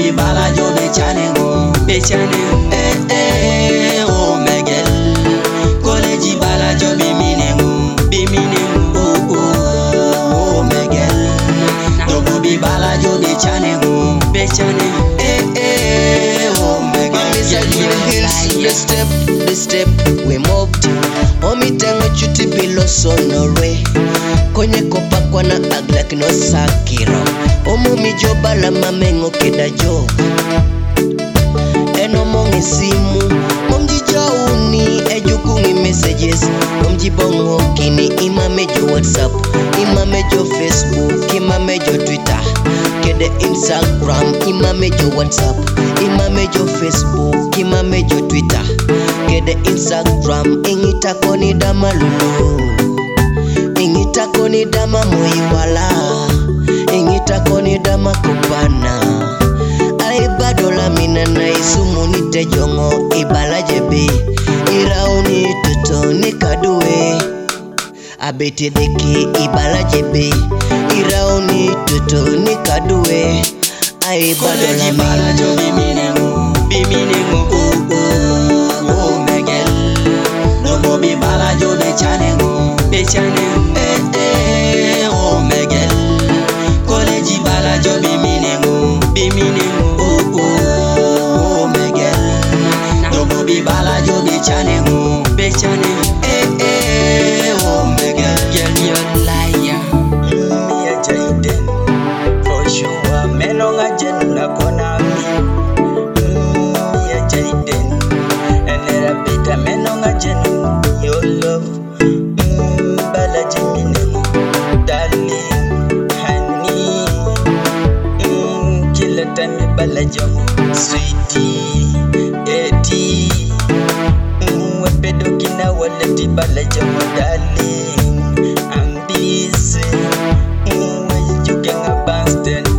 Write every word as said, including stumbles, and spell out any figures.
bi bala jo be chanengo, be chanengo. Eh eh, oh Miguel. College bala jo be minengo, be minengo. Oh oh, oh Miguel. Dogo bi bala jo be chanengo, be chanengo. Eh eh, oh Miguel. The step, the step we moved. Omi tengo chuti bilo sonore. Konye kopa kwa na aglak no sakiro. Omo mi jo bala mamengo keda jo. Eno mongi simu. Momji jo uni ejukungi messages. Momji bongo kini imame jo WhatsApp, imame jo Facebook, imame jo Twitter. Kede Instagram, imame jo WhatsApp, imame jo Facebook, imame jo Twitter. Kede Instagram, ingita koni dama lulu, ingita koni dama moiwala, ingita koni dama kupana. Ai badola mina na isumu nite jongo ibala jebe, irauni tuto nikaduwe. Abete deki ibala jebe, irauni tuto nikaduwe. Ai badola bala jo be minengo, be minengo. Oh oh, oh Miguel. Dogo bi bala jo be chanengo, be chanengo. Eh eh, oh Miguel. College bala jo be minengo, be minengo. Oh oh, oh Miguel. Dogo bi bala jo be chanengo, be chanengo. Eh eh, oh Miguel. Girl you liar. Me a Jaden, for sure. Menonga jen na kona mi. Me a Jaden, and let a bit a menonga jen. Your love, mm, bala jimine, darling, honey, mm, kila time bala jamu, sweetie, eti, mm, wepedo kina waleti bala jamu, darling, I'm busy, mm, you can abandon.